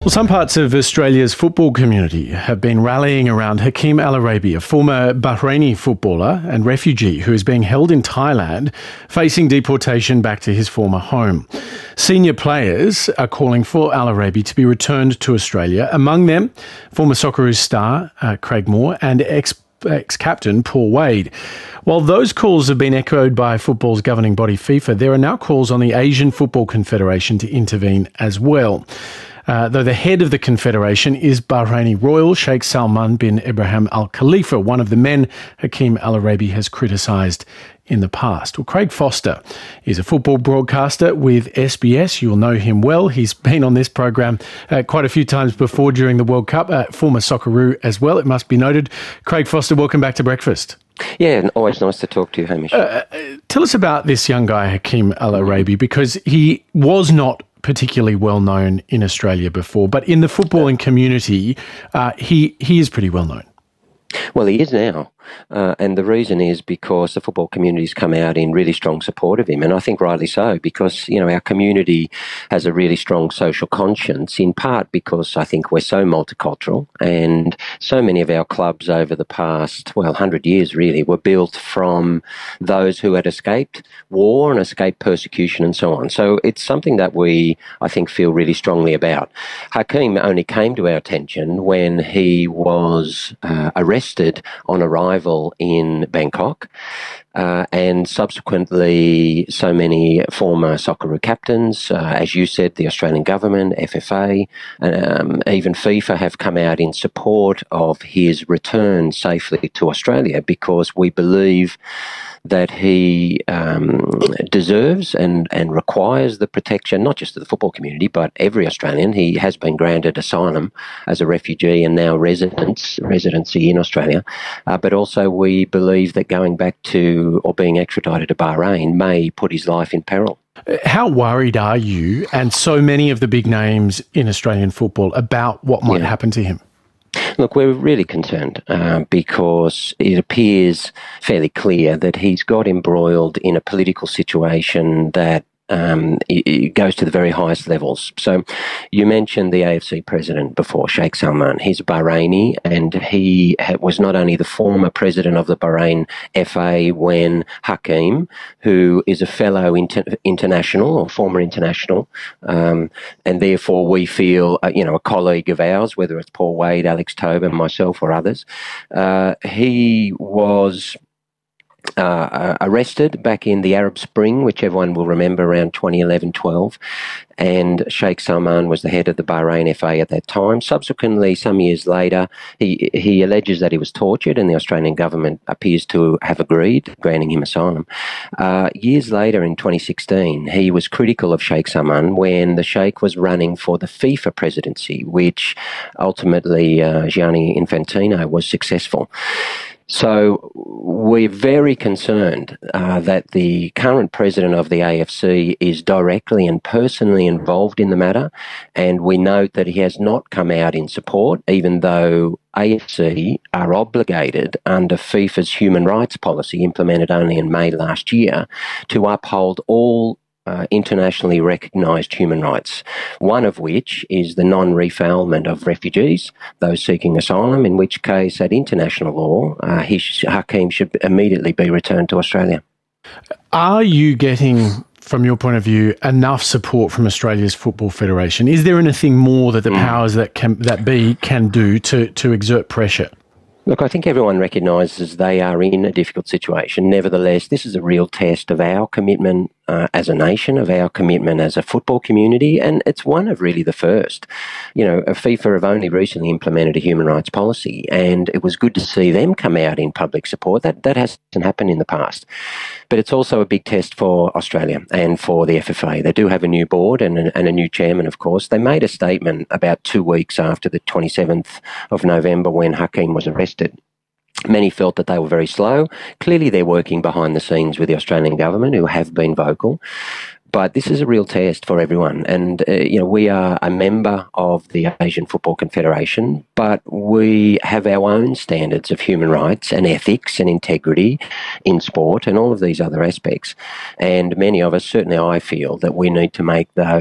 Well, some parts of Australia's football community have been rallying around Hakeem Al Arabi, a former Bahraini footballer and refugee who is being held in Thailand, facing deportation back to his former home. Senior players are calling for Al Arabi to be returned to Australia. Among them, former Socceroos star Craig Moore and ex-captain Paul Wade. While those calls have been echoed by football's governing body FIFA, there are now calls on the Asian Football Confederation to intervene as well. Though the head of the Confederation is Bahraini royal Sheikh Salman bin Ibrahim Al Khalifa, one of the men Hakeem Al Arabi has criticised in the past. Well, Craig Foster is a football broadcaster with SBS. You'll know him well. He's been on this program quite a few times before during the World Cup, former Socceroo as well, it must be noted. Craig Foster, welcome back to Breakfast. Yeah, always nice to talk to you, Hamish. Tell us about this young guy, Hakeem Al Arabi, because he was not particularly well known in Australia before, but in the footballing community, he is pretty well known. Well, he is now. And the reason is because the football community's come out in really strong support of him, and I think rightly so, because, you know, our community has a really strong social conscience, in part because I think we're so multicultural, and so many of our clubs over the past, 100 years really, were built from those who had escaped war and escaped persecution and so on. So it's something that we, I think, feel really strongly about. Hakeem only came to our attention when he was arrested on arrival in Bangkok, and subsequently so many former Socceroo captains, as you said, the Australian government, FFA, even FIFA have come out in support of his return safely to Australia, because we believe that he deserves and requires the protection, not just of the football community, but every Australian. He has been granted asylum as a refugee and now residency in Australia. But also we believe that going back to, or being extradited to Bahrain, may put his life in peril. How worried are you and so many of the big names in Australian football about what might happen to him? Look, we're really concerned because it appears fairly clear that he's got embroiled in a political situation that it goes to the very highest levels. So you mentioned the AFC president before, Sheikh Salman. He's a Bahraini, and he was not only the former president of the Bahrain FA when Hakeem, who is a fellow international or former international, and therefore we feel, a colleague of ours, whether it's Paul Wade, Alex Tobin, myself or others, he was arrested back in the Arab Spring, which everyone will remember, around 2011-12, and Sheikh Salman was the head of the Bahrain FA at that time. Subsequently, some years later, he alleges that he was tortured, and the Australian government appears to have agreed, granting him asylum. Years later, in 2016, he was critical of Sheikh Salman when the Sheikh was running for the FIFA presidency, which ultimately Gianni Infantino was successful. So we're very concerned that the current president of the AFC is directly and personally involved in the matter, and we note that he has not come out in support, even though AFC are obligated under FIFA's human rights policy, implemented only in May last year, to uphold all internationally recognised human rights, one of which is the non-refoulement of refugees, those seeking asylum, in which case, at international law, Hakeem should immediately be returned to Australia. Are you getting, from your point of view, enough support from Australia's Football Federation? Is there anything more that the powers that be can do to exert pressure? Look, I think everyone recognises they are in a difficult situation. Nevertheless, this is a real test of our commitment as a nation, of our commitment as a football community, and it's one of really the first. FIFA have only recently implemented a human rights policy, and it was good to see them come out in public support. That hasn't happened in the past. But it's also a big test for Australia and for the FFA. They do have a new board and a new chairman, of course. They made a statement about 2 weeks after the 27th of November when Hakeem was arrested. Many felt that they were very slow. Clearly, they're working behind the scenes with the Australian government, who have been vocal. But this is a real test for everyone. And, we are a member of the Asian Football Confederation, but we have our own standards of human rights and ethics and integrity in sport and all of these other aspects. And many of us, certainly I feel, that we need to make those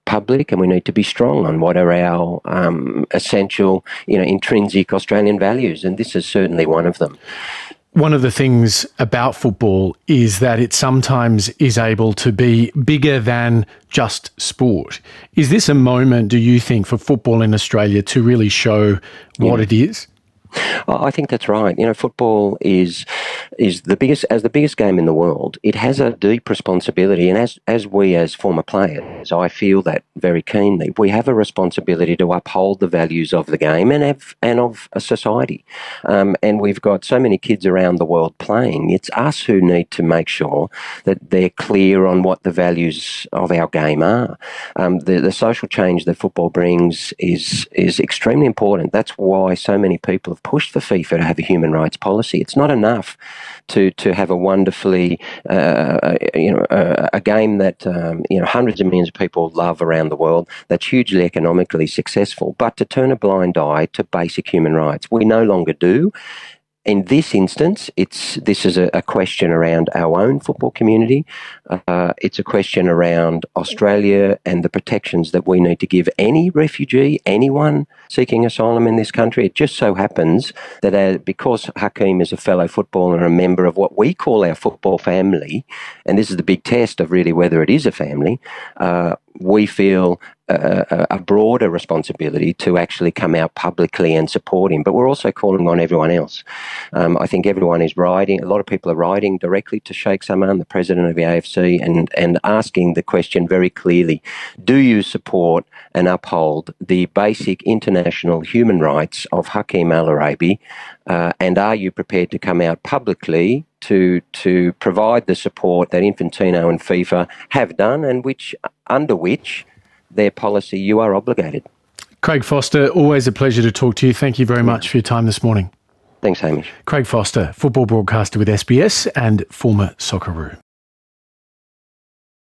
public, and we need to be strong on what are our essential, intrinsic Australian values, and this is certainly one of them. One of the things about football is that it sometimes is able to be bigger than just sport. Is this a moment, do you think, for football in Australia to really show what it is? I think that's right. Football is the biggest game in the world. It has a deep responsibility, and as we as former players, I feel that very keenly. We have a responsibility to uphold the values of the game and of a society. And we've got so many kids around the world playing. It's us who need to make sure that they're clear on what the values of our game are. The social change that football brings is extremely important. That's why so many people have pushed for FIFA to have a human rights policy. It's not enough to have a wonderfully, a game that, hundreds of millions of people love around the world, that's hugely economically successful, but to turn a blind eye to basic human rights. We no longer do. In this instance, this is a question around our own football community. It's a question around Australia and the protections that we need to give any refugee, anyone seeking asylum in this country. It just so happens that because Hakeem is a fellow footballer and a member of what we call our football family, and this is the big test of really whether it is a family, we feel a broader responsibility to actually come out publicly and support him. But we're also calling on everyone else. I think everyone is writing, a lot of people are writing directly to Sheikh Salman, the president of the AFC, and asking the question very clearly, do you support and uphold the basic international human rights of Hakeem Al-Araibi, and are you prepared to come out publicly to provide the support that Infantino and FIFA have done, and under which their policy you are obligated. Craig Foster, always a pleasure to talk to you. Thank you very much for your time this morning. Thanks, Hamish. Craig Foster, football broadcaster with SBS and former Socceroo.